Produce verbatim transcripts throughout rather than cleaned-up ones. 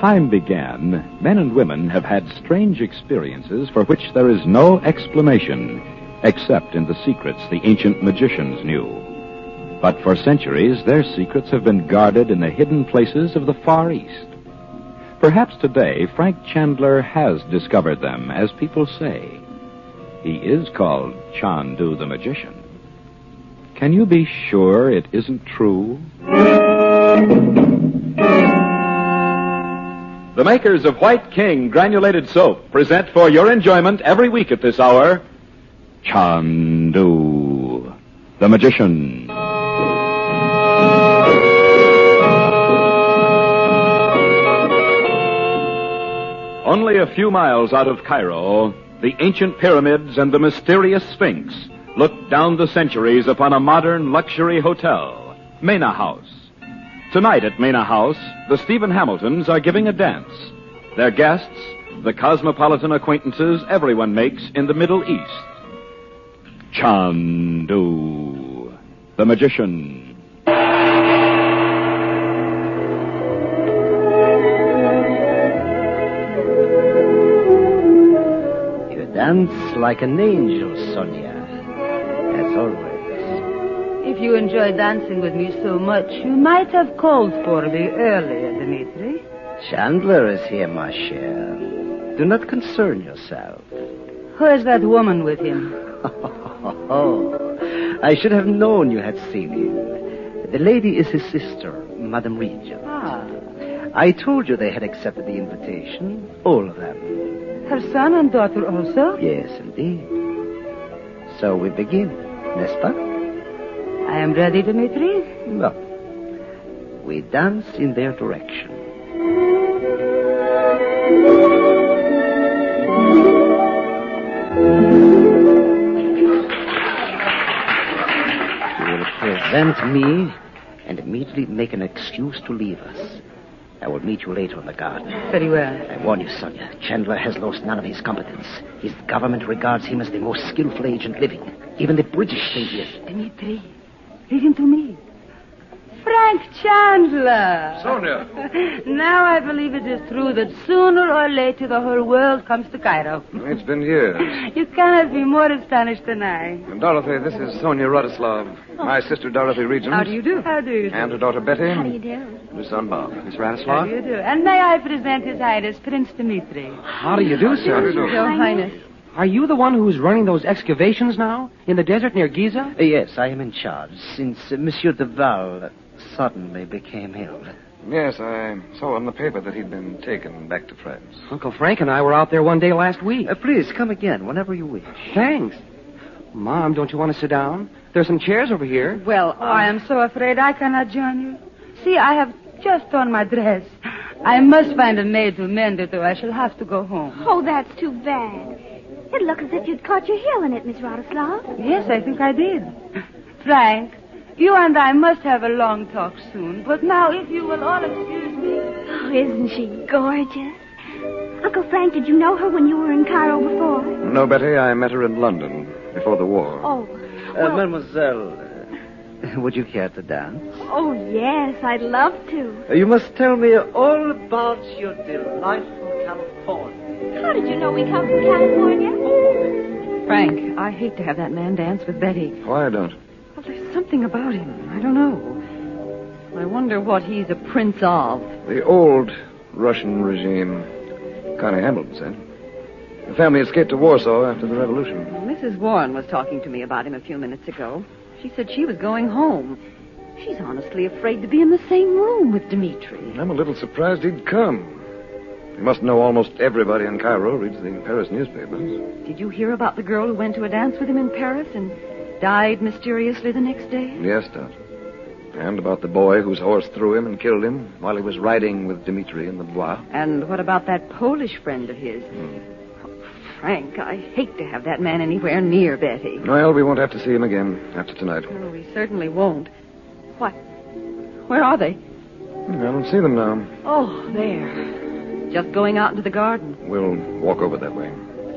time began, men and women have had strange experiences for which there is no explanation, except in the secrets the ancient magicians knew. But for centuries, their secrets have been guarded in the hidden places of the Far East. Perhaps today, Frank Chandler has discovered them, as people say. He is called Chandu the Magician. Can you be sure it isn't true? The makers of White King Granulated Soap present for your enjoyment every week at this hour, Chandu the Magician. Only a few miles out of Cairo, the ancient pyramids and the mysterious Sphinx look down the centuries upon a modern luxury hotel, Mena House. Tonight at Mena House, the Stephen Hamiltons are giving a dance. Their guests, the cosmopolitan acquaintances everyone makes in the Middle East. Chandu the Magician. Dance like an angel, Sonia. As always. If you enjoy dancing with me so much, you might have called for me earlier, Dmitri. Chandler is here, ma chère. Do not concern yourself. Who is that woman with him? Oh, I should have known you had seen him. The lady is his sister, Madame Regent. Ah. I told you they had accepted the invitation, all of them. Her son and daughter also? Yes, indeed. So we begin, n'est-ce pas? I am ready, Dmitri. Well, we dance in their direction. You will present me and immediately make an excuse to leave us. I will meet you later in the garden. Very well. I warn you, Sonia, Chandler has lost none of his competence. His government regards him as the most skillful agent living. Even the British think he is. Dmitri, listen to me. Frank Chandler. Sonia. Now I believe it is true that sooner or later the whole world comes to Cairo. It's been years. You cannot be more astonished than I. Dorothy, this is Sonia Rodislav. Oh. My sister, Dorothy Regent. How do you do? How do you do? And her daughter, Betty. How do you do? And her son, Bob. Miss How Radislav. do you do? And may I present His Highness Prince Dmitri. How do you do, sir? How do you do? Your Highness. Are you the one who's running those excavations now? In the desert near Giza? Uh, yes, I am in charge, since uh, Monsieur Duval suddenly became ill. Yes, I saw in the paper that he'd been taken back to France. Uncle Frank and I were out there one day last week. Uh, please, come again, whenever you wish. Thanks. Mom, don't you want to sit down? There's some chairs over here. Well, I am so afraid I cannot join you. See, I have just on my dress. I must find a maid to mend it, or I shall have to go home. Oh, that's too bad. It looks as if you'd caught your heel in it, Miss Rodislav. Yes, I think I did. Frank, you and I must have a long talk soon. But now, if you will all excuse me. Oh, isn't she gorgeous? Uncle Frank, did you know her when you were in Cairo before? No, Betty, I met her in London before the war. Oh. Uh, Well, mademoiselle, uh, would you care to dance? oh, yes, I'd love to. Uh, you must tell me all about your delightful California. How did you know we come from California? Frank, I hate to have that man dance with Betty. Why don't? Well, there's something about him. I don't know. I wonder what he's a prince of. The old Russian regime. Connie Hamilton said. The family escaped to Warsaw after the revolution. Well, Missus Warren was talking to me about him a few minutes ago. She said she was going home. She's honestly afraid to be in the same room with Dmitri. I'm a little surprised he'd come. You must know almost everybody in Cairo reads the Paris newspapers. Did you hear about the girl who went to a dance with him in Paris and died mysteriously the next day? Yes, Dot. And about the boy whose horse threw him and killed him while he was riding with Dmitri in the Bois. And what about that Polish friend of his? Hmm. Oh, Frank, I hate to have that man anywhere near Betty. Well, we won't have to see him again after tonight. No, we certainly won't. What? Where are they? I don't see them now. Oh, there. Just going out into the garden. We'll walk over that way.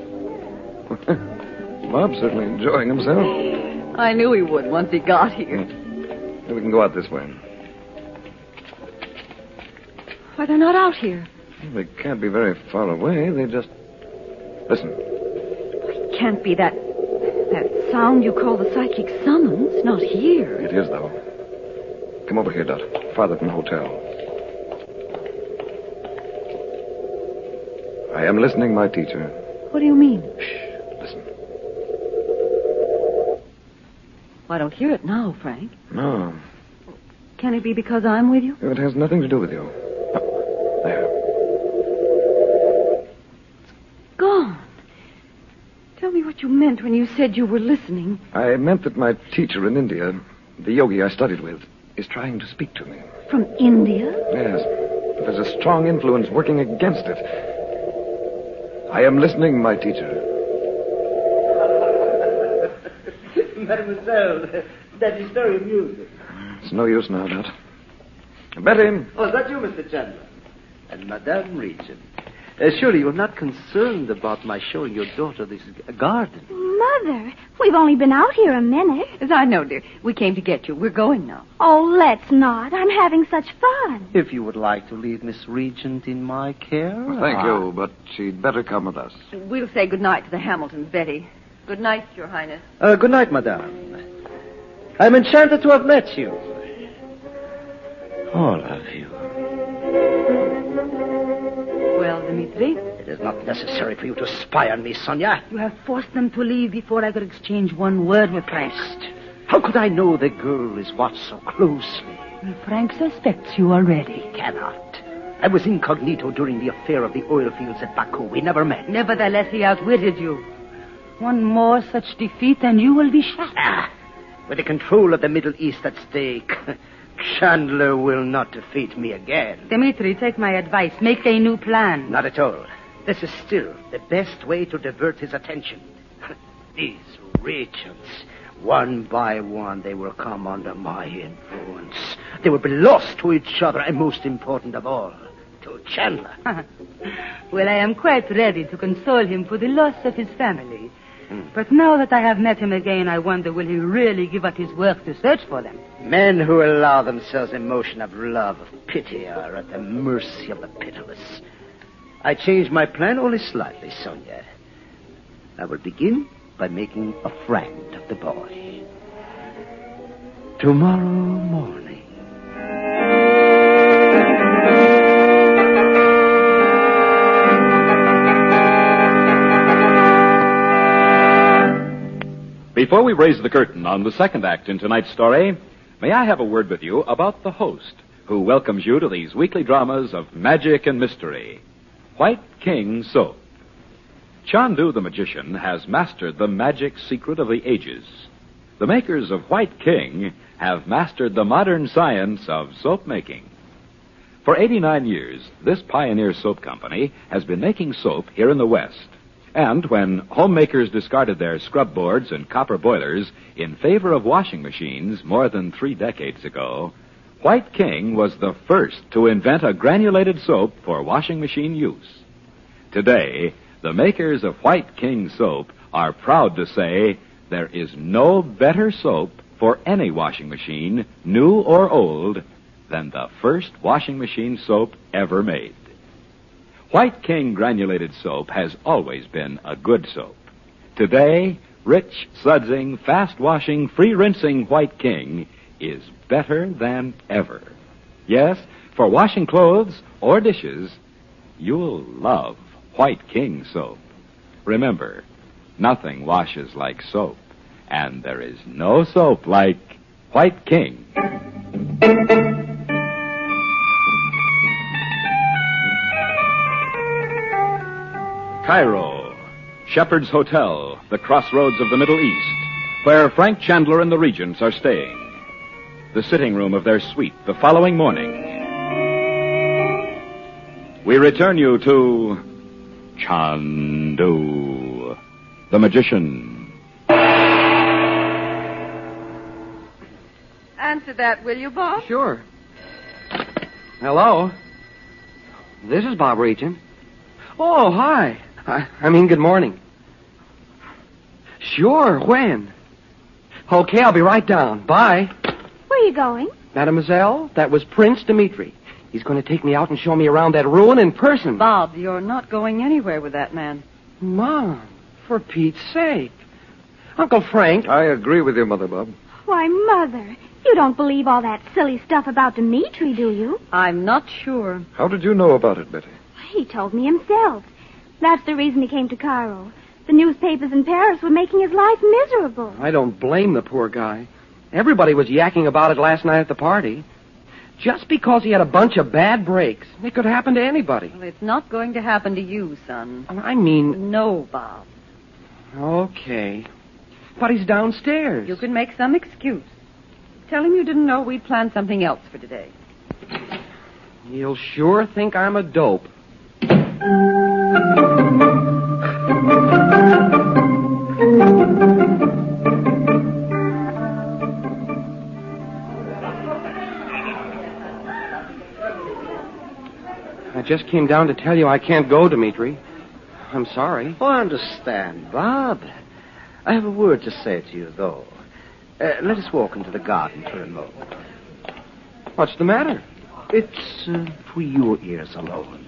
Bob's certainly enjoying himself. I knew he would once he got here. We can go out this way. Why, they're not out here. They can't be very far away. They just... Listen. It can't be that... that sound you call the psychic summons. Not here. It is, though. Come over here, Dot. Farther from the hotel. I am listening, my teacher. What do you mean? Shh. Listen. Well, I don't hear it now, Frank. No. Can it be because I'm with you? It has nothing to do with you. Oh, there. Gone. Tell me what you meant when you said you were listening. I meant that my teacher in India, the yogi I studied with, is trying to speak to me. From India? Yes. There's a strong influence working against it. I am listening, my teacher. Mademoiselle, that is very amusing. It's no use now, Dot. Betty. Oh, is that you, Mister Chandler? And Madame Regent. Uh, surely you're not concerned about my showing your daughter this g- garden. Mother, we've only been out here a minute. As I know, dear. We came to get you. We're going now. Oh, let's not. I'm having such fun. If you would like to leave Miss Regent in my care. Well, thank I- you, but she'd better come with us. We'll say good night to the Hamiltons, Betty. Good night, Your Highness. Uh, good night, Madame. I'm enchanted to have met you. All of you. Well, Dmitri, It is not necessary for you to spy on me, Sonia. you have forced them to leave before I could exchange one word with Frank. How could I know the girl is watched so closely? Frank suspects you already. Cannot. I was incognito during the affair of the oil fields at Baku. We never met. Nevertheless, he outwitted you. One more such defeat and you will be shot. Ah, with the control of the Middle East at stake, Chandler will not defeat me again. Dmitri, take my advice. Make a new plan. Not at all. This is still the best way to divert his attention. These regents, one by one, they will come under my influence. They will be lost to each other, and most important of all, to Chandler. Well, I am quite ready to console him for the loss of his family. Hmm. But now that I have met him again, I wonder, will he really give up his work to search for them? Men who allow themselves emotion of love, of pity, are at the mercy of the pitiless. I changed my plan only slightly, Sonia. I will begin by making a friend of the boy. Tomorrow morning. Before we raise the curtain on the second act in tonight's story, may I have a word with you about the host who welcomes you to these weekly dramas of magic and mystery, White King Soap. Chandu the magician has mastered the magic secret of the ages. The makers of White King have mastered the modern science of soap making. For eighty-nine years, this pioneer soap company has been making soap here in the West. And when homemakers discarded their scrub boards and copper boilers in favor of washing machines more than three decades ago, White King was the first to invent a granulated soap for washing machine use. Today, the makers of White King soap are proud to say there is no better soap for any washing machine, new or old, than the first washing machine soap ever made. White King granulated soap has always been a good soap. Today, rich, sudsing, fast-washing, free-rinsing White King is better than ever. Yes, for washing clothes or dishes, you'll love White King soap. Remember, nothing washes like soap, and there is no soap like White King. Cairo, Shepherd's Hotel, the crossroads of the Middle East, where Frank Chandler and the Regents are staying. The sitting room of their suite the following morning. We return you to Chandu, the magician. Answer that, will you, Bob? Sure. Hello. This is Bob Regent. Oh, hi. I, I mean, good morning. Sure, when? Okay, I'll be right down. Bye. Where are you going? Mademoiselle, that was Prince Dmitri. He's going to take me out and show me around that ruin in person. Bob, you're not going anywhere with that man. Mom, for Pete's sake. Uncle Frank. I agree with your mother, Bob. Why, Mother, you don't believe all that silly stuff about Dimitri, do you? I'm not sure. How did you know about it, Betty? He told me himself. That's the reason he came to Cairo. The newspapers in Paris were making his life miserable. I don't blame the poor guy. Everybody was yakking about it last night at the party. Just because he had a bunch of bad breaks, it could happen to anybody. Well, it's not going to happen to you, son. I mean... No, Bob. Okay. But he's downstairs. You can make some excuse. Tell him you didn't know we'd planned something else for today. He'll sure think I'm a dope. I just came down to tell you I can't go, Dimitri. I'm sorry. Oh, I understand, Bob. I have a word to say to you, though. Uh, let us walk into the garden for a moment. What's the matter? It's uh, for your ears alone.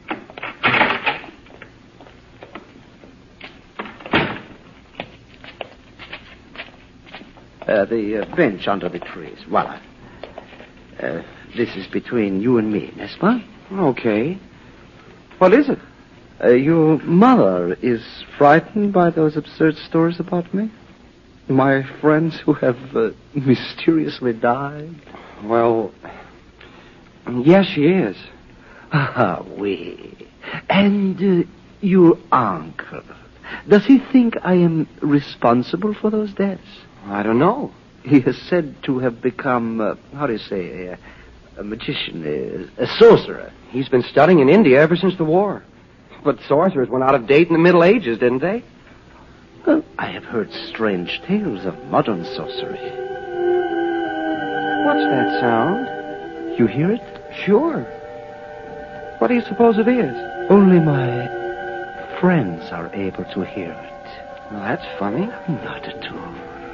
Uh, the uh, bench under the trees. Voila. Uh, this is between you and me, n'est-ce pas? Okay. What is it? Uh, your mother is frightened by those absurd stories about me? My friends who have uh, mysteriously died? Well, yes, she is. Ah, oui. And uh, your uncle, does he think I am responsible for those deaths? I don't know. He is said to have become, uh, how do you say, uh, a magician, uh, a sorcerer. He's been studying in India ever since the war. But sorcerers went out of date in the Middle Ages, didn't they? Well, I have heard strange tales of modern sorcery. What's that sound? You hear it? Sure. What do you suppose it is? Only my friends are able to hear it. Well, that's funny. Not at all.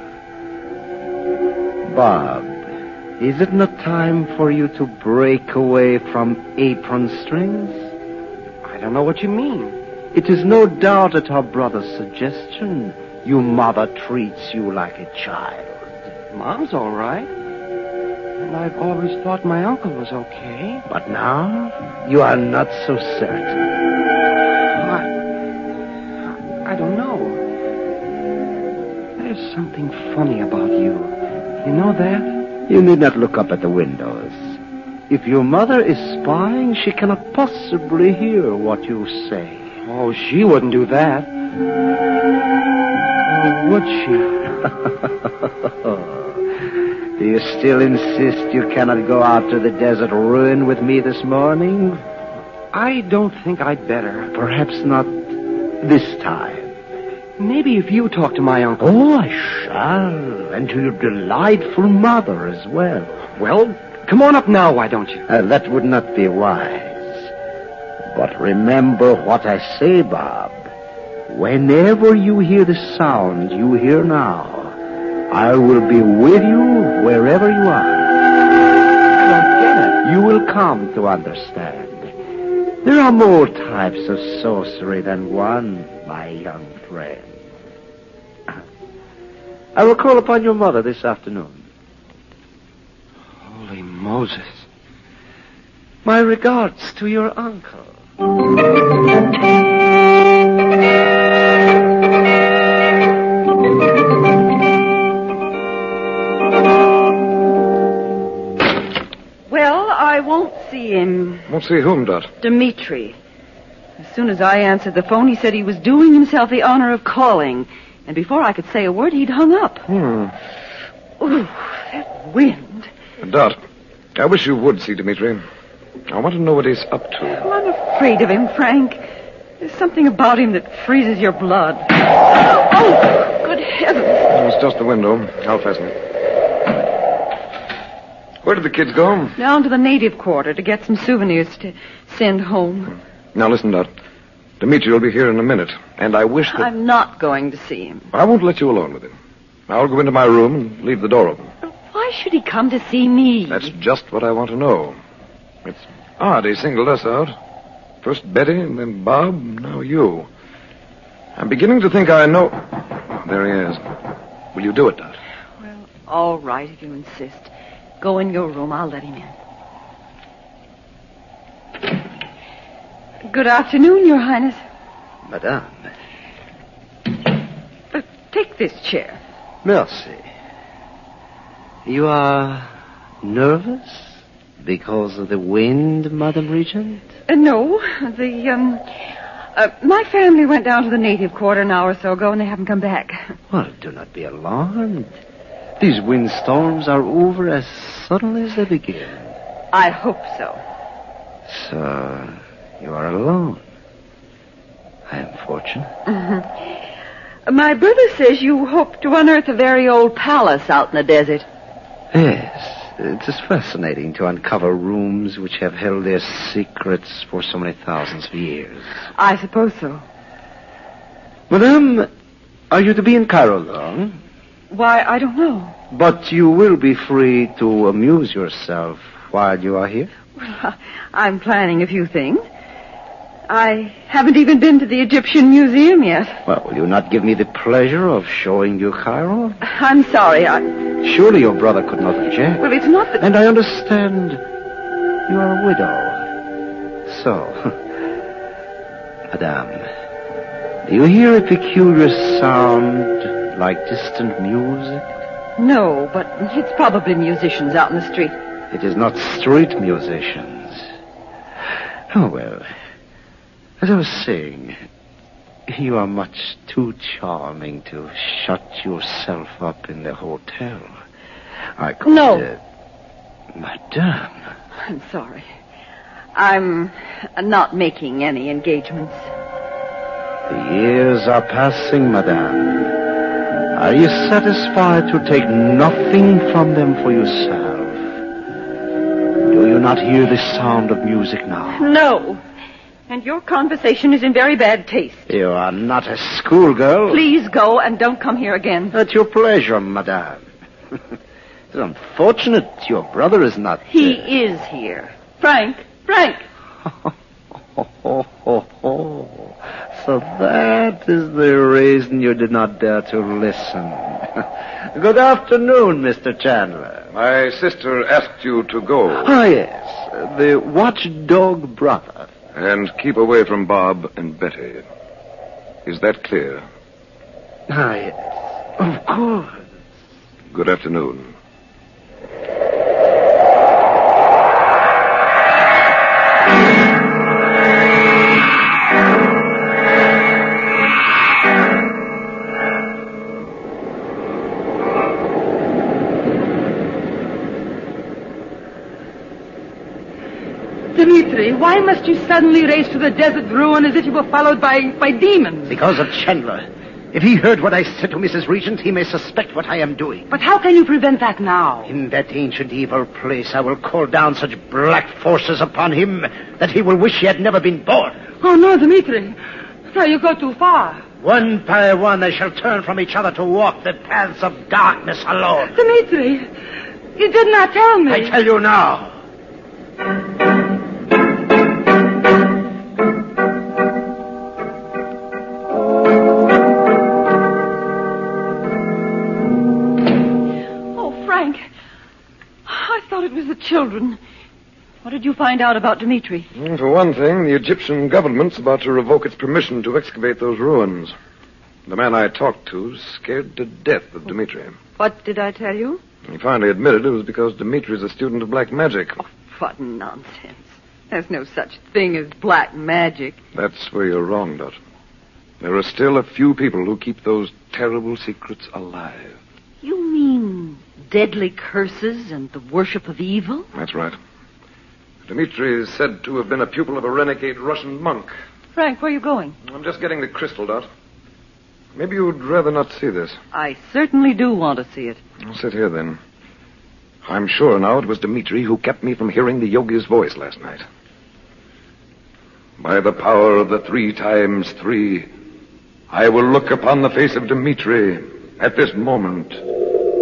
Bob, is it not time for you to break away from apron strings? I don't know what you mean. It is no doubt at her brother's suggestion your mother treats you like a child. Mom's all right. And I've always thought my uncle was okay. But now, you are not so certain. I, I don't know. There's something funny about you. You know that? You need not look up at the windows. If your mother is spying, she cannot possibly hear what you say. Oh, she wouldn't do that. Or would she? Do you still insist you cannot go out to the desert ruin with me this morning? I don't think I'd better. Perhaps not this time. Maybe if you talk to my uncle. Oh, I shall. And to your delightful mother as well. Well, come on up now, why don't you? Uh, that would not be wise. But remember what I say, Bob. Whenever you hear the sound you hear now, I will be with you wherever you are. I don't get it. You will come to understand. There are more types of sorcery than one, my young friend. I will call upon your mother this afternoon. Holy Moses. My regards to your uncle. Well, I won't see him. Won't see whom, Dot? Dimitri. As soon as I answered the phone, he said he was doing himself the honor of calling. And before I could say a word, he'd hung up. Hmm. Ooh, that wind. Dot, I wish you would see Dimitri. I want to know what he's up to. Well, I'm afraid of him, Frank. There's something about him that freezes your blood. Oh, good heavens. It's just the window. I'll fasten it. Where did the kids go? Down to the native quarter to get some souvenirs to send home. Now listen, Dot. Dimitri will be here in a minute, and I wish that... I'm not going to see him. I won't let you alone with him. I'll go into my room and leave the door open. Why should he come to see me? That's just what I want to know. It's Odd he singled us out. First Betty, and then Bob, now you. I'm beginning to think I know... Oh, there he is. Will you do it, Dot? Well, all right, if you insist. Go in your room. I'll let him in. Good afternoon, Your Highness. Madame. Uh, take this chair. Merci. You are nervous because of the wind, Madame Regent? Uh, no, the, um... Uh, my family went down to the native quarter an hour or so ago, and they haven't come back. Well, do not be alarmed. These windstorms are over as suddenly as they begin. I hope so. So, you are alone. I am fortunate. Mm-hmm. My brother says you hope to unearth a very old palace out in the desert. Yes. It is fascinating to uncover rooms which have held their secrets for so many thousands of years. I suppose so. Madame, are you to be in Cairo long? Why, I don't know. But you will be free to amuse yourself while you are here? Well, I'm planning a few things. I haven't even been to the Egyptian Museum yet. Well, will you not give me the pleasure of showing you Cairo? I'm sorry, I... Surely your brother could not object. Well, it's not that... And I understand you are a widow. So, Madame, do you hear a peculiar sound like distant music? No, but it's probably musicians out in the street. It is not street musicians. Oh, well... As I was saying, you are much too charming to shut yourself up in the hotel. I could... No. Uh, Madame. I'm sorry. I'm not making any engagements. The years are passing, Madame. Are you satisfied to take nothing from them for yourself? Do you not hear the sound of music now? No. And your conversation is in very bad taste. You are not a schoolgirl. Please go and don't come here again. At your pleasure, Madame. It's unfortunate your brother is not... He uh... is here. Frank, Frank. Oh, oh, oh, oh. So that is the reason you did not dare to listen. Good afternoon, Mister Chandler. My sister asked you to go. Ah, yes. The watchdog brother. And keep away from Bob and Betty. Is that clear? Ah, yes. Of course. Good afternoon. Dimitri, why must you suddenly race to the desert ruin as if you were followed by, by demons? Because of Chandler. If he heard what I said to Missus Regent, he may suspect what I am doing. But how can you prevent that now? In that ancient evil place, I will call down such black forces upon him that he will wish he had never been born. Oh, no, Dimitri. No, you go too far. One by one, they shall turn from each other to walk the paths of darkness alone. Dimitri, you did not tell me. I tell you now. Children. What did you find out about Dimitri? For one thing, the Egyptian government's about to revoke its permission to excavate those ruins. The man I talked to scared to death of Dimitri. What did I tell you? He finally admitted it was because Dimitri's a student of black magic. Oh, what nonsense. There's no such thing as black magic. That's where you're wrong, Dot. There are still a few people who keep those terrible secrets alive. You mean deadly curses and the worship of evil? That's right. Dimitri is said to have been a pupil of a renegade Russian monk. Frank, where are you going? I'm just getting the crystal, Dot. Maybe you'd rather not see this. I certainly do want to see it. I'll sit here, then. I'm sure now it was Dimitri who kept me from hearing the yogi's voice last night. By the power of the three times three, I will look upon the face of Dimitri at this moment.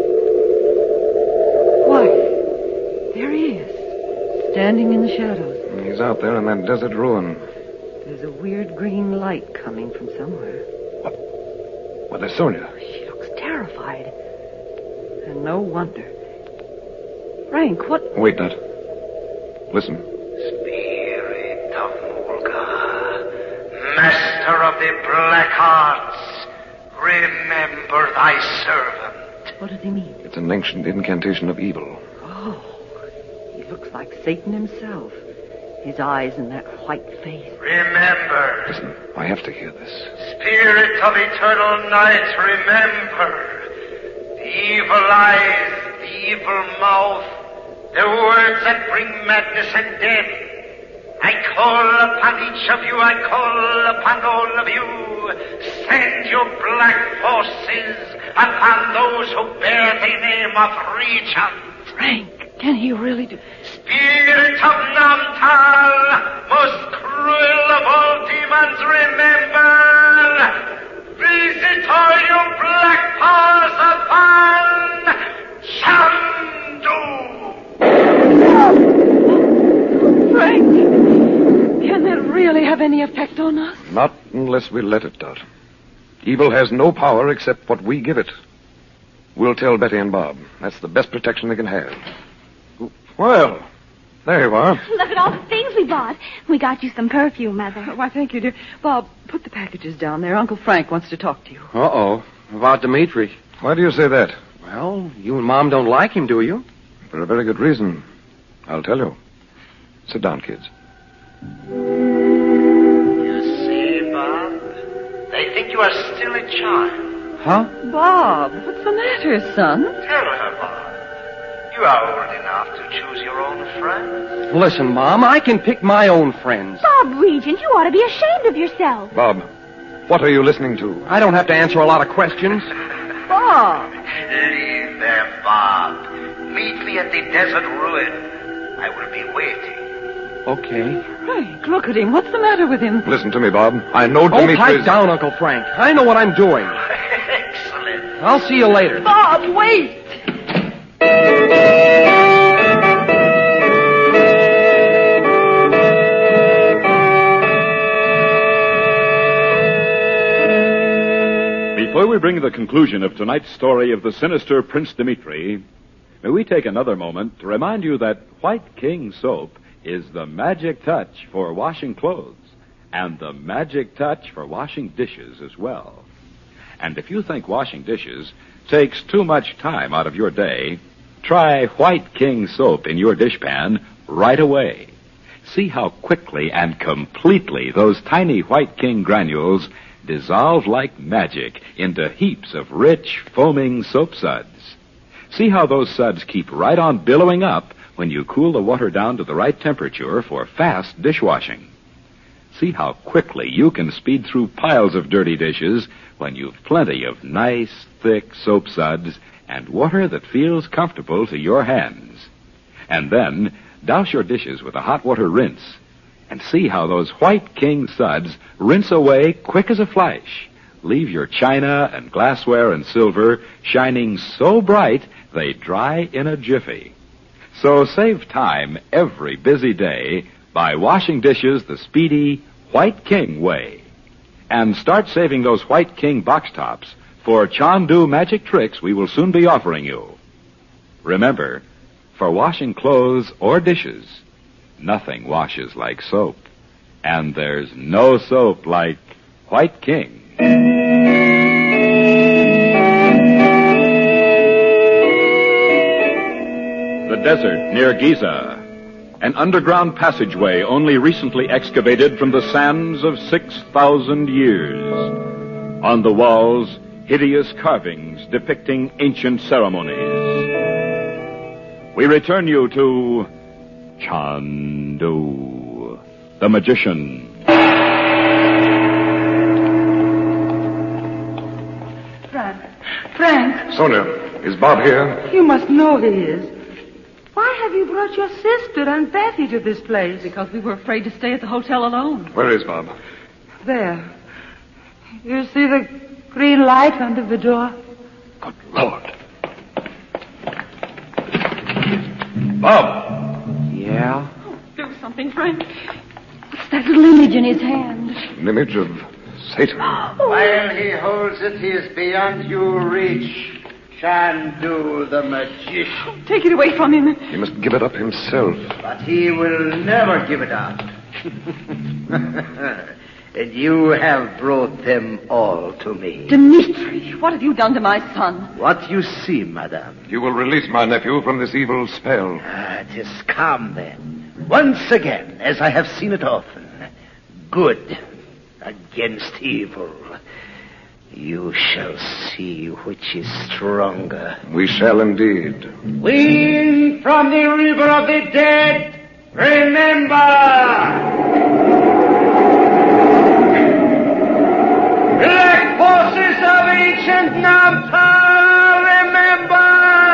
Why, there he is, standing in the shadows. He's out there in that desert ruin. There's a weird green light coming from somewhere. Well, there's Sonia. She looks terrified. And no wonder. Frank, what... Wait, Dot. Listen. Spirit of Mulga, master of the black arts, remember thy servant. What does he mean? It's an ancient incantation of evil. Oh, he looks like Satan himself. His eyes and that white face. Remember. Listen, I have to hear this. Spirit of eternal night, remember. The evil eyes, the evil mouth, the words that bring madness and death. I call upon each of you, I call upon all of you. Send your black forces upon those who bear the name of Regent. Frank, can he really do... Spirit of Namtal, most cruel of all demons, remember. Visit all your black paws upon Chandu. Frank, can that really have any effect on us? Not unless we let it, Dot. Evil has no power except what we give it. We'll tell Betty and Bob. That's the best protection they can have. Well, there you are. Look at all the things we bought. We got you some perfume, Mother. Why, thank you, dear. Bob, put the packages down there. Uncle Frank wants to talk to you. Uh-oh. About Dimitri. Why do you say that? Well, you and Mom don't like him, do you? For a very good reason. I'll tell you. Sit down, kids. You see, Bob? They think you are still a child. Huh? Bob, what's the matter, son? Tell her, Bob. You are old enough to choose your own friends. Listen, Mom, I can pick my own friends. Bob Regent, you ought to be ashamed of yourself. Bob, what are you listening to? I don't have to answer a lot of questions. Bob. Leave them, Bob. Meet me at the desert ruin. I will be waiting. Okay. Frank, look at him. What's the matter with him? Listen to me, Bob. I know Oh, Dimitri's... pipe down, Uncle Frank. I know what I'm doing. Excellent. I'll see you later. Bob, wait. Before we bring the conclusion of tonight's story of the sinister Prince Dimitri, may we take another moment to remind you that White King soap is the magic touch for washing clothes and the magic touch for washing dishes as well. And if you think washing dishes takes too much time out of your day, try White King soap in your dishpan right away. See how quickly and completely those tiny White King granules dissolve like magic into heaps of rich, foaming soap suds. See how those suds keep right on billowing up when you cool the water down to the right temperature for fast dishwashing. See how quickly you can speed through piles of dirty dishes when you've plenty of nice, thick soap suds and water that feels comfortable to your hands. And then douse your dishes with a hot water rinse and see how those White King suds rinse away quick as a flash. Leave your china and glassware and silver shining so bright they dry in a jiffy. So save time every busy day by washing dishes the speedy White King way. And start saving those White King box tops for Chandu magic tricks we will soon be offering you. Remember, for washing clothes or dishes, nothing washes like soap. And there's no soap like White King. The desert near Giza. An underground passageway only recently excavated from the sands of six thousand years. On the walls, hideous carvings depicting ancient ceremonies. We return you to Chandu, the magician. Frank. Frank, Sonia, is Bob here? you must know he is. Why have you brought your sister and Betty to this place? Because we were afraid to stay at the hotel alone. Where is Bob? There. You see the green light under the door? Good Lord. Bob! Yeah? Do something. something, Frank. What's that little image in his hand? An image of Satan. While he holds it, he is beyond your reach. Chandu, the magician. Take it away from him. He must give it up himself. But he will never give it up. And you have brought them all to me. Dmitri, what have you done to my son? What you see, madame. You will release my nephew from this evil spell. Ah, it is come, then. Once again, as I have seen it often. Good against evil. You shall see which is stronger. We shall indeed. Wean from the river of the dead, remember! Black forces of ancient Nampa, remember!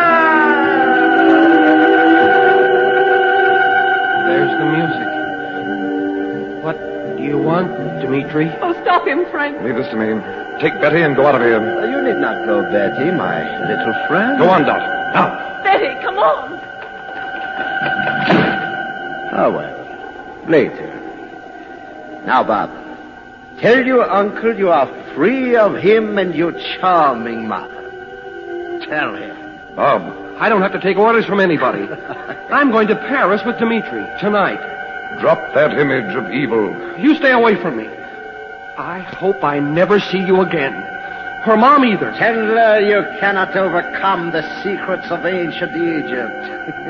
There's the music. What do you want, Dmitri? Oh, stop him, Frank. Leave this to me. Take Betty and go out of here. You need not go, Betty, my little friend. Go on, Dot. Now. Betty, come on. Oh, well. Later. Now, Bob, tell your uncle you are free of him and your charming mother. Tell him. Bob, I don't have to take orders from anybody. I'm going to Paris with Dmitri tonight. Drop that image of evil. You stay away from me. I hope I never see you again. Her mom either. Tell her you cannot overcome the secrets of ancient Egypt.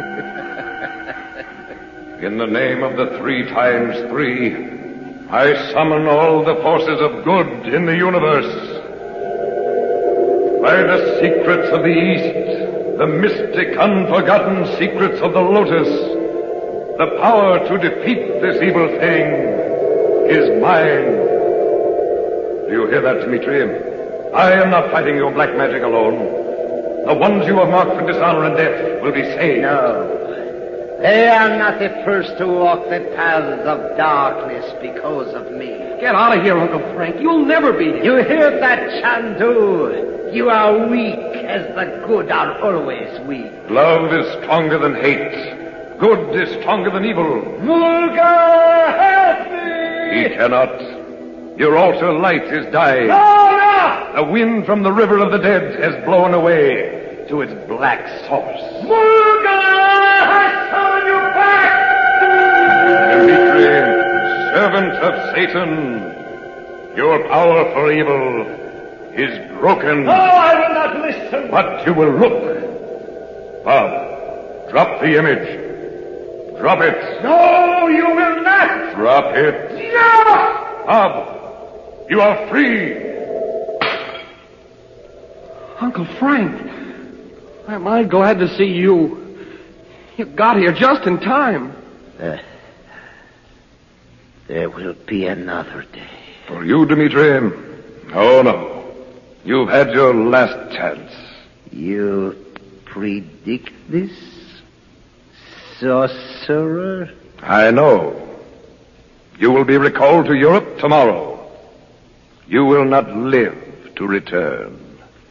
In the name of the three times three, I summon all the forces of good in the universe. By the secrets of the East, the mystic, unforgotten secrets of the Lotus, the power to defeat this evil thing is mine. Do you hear that, Dmitri? I am not fighting your black magic alone. The ones you have marked for dishonor and death will be saved. No. They are not the first to walk the paths of darkness because of me. Get out of here, Uncle Frank. You'll never beat him. You hear that, Chandu? You are weak, as the good are always weak. Love is stronger than hate. Good is stronger than evil. Mulgar, help me! He cannot. Your altar light is dying. Laura! The wind from the river of the dead has blown away to its black source. Mulgar has summoned you back! Dmitri, servant of Satan, your power for evil is broken. No, I will not listen. But you will look. Bob, drop the image. Drop it. No, you will not. Drop it. No! Bob, you are free. Uncle Frank, am I glad to see you. You got here just in time. Uh, there will be another day. For you, Dmitri? Oh, no. You've had your last chance. You predict this, sorcerer? I know. You will be recalled to Europe tomorrow. You will not live to return.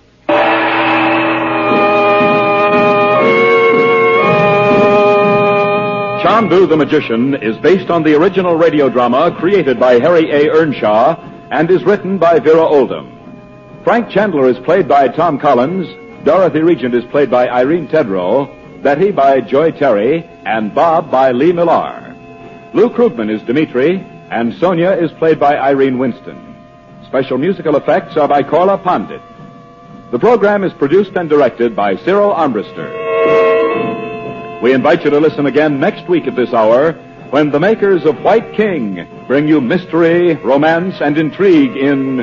Chandu the Magician is based on the original radio drama created by Harry A. Earnshaw and is written by Vera Oldham. Frank Chandler is played by Tom Collins, Dorothy Regent is played by Irene Tedrow, Betty by Joy Terry, and Bob by Lee Millar. Lou Krugman is Dmitri, and Sonia is played by Irene Winston. Special musical effects are by Korla Pandit. The program is produced and directed by Cyril Armbruster. We invite you to listen again next week at this hour when the makers of White King bring you mystery, romance, and intrigue in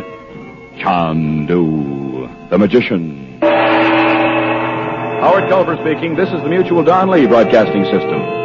Chandu the Magician. Howard Culver speaking. This is the Mutual Don Lee Broadcasting System.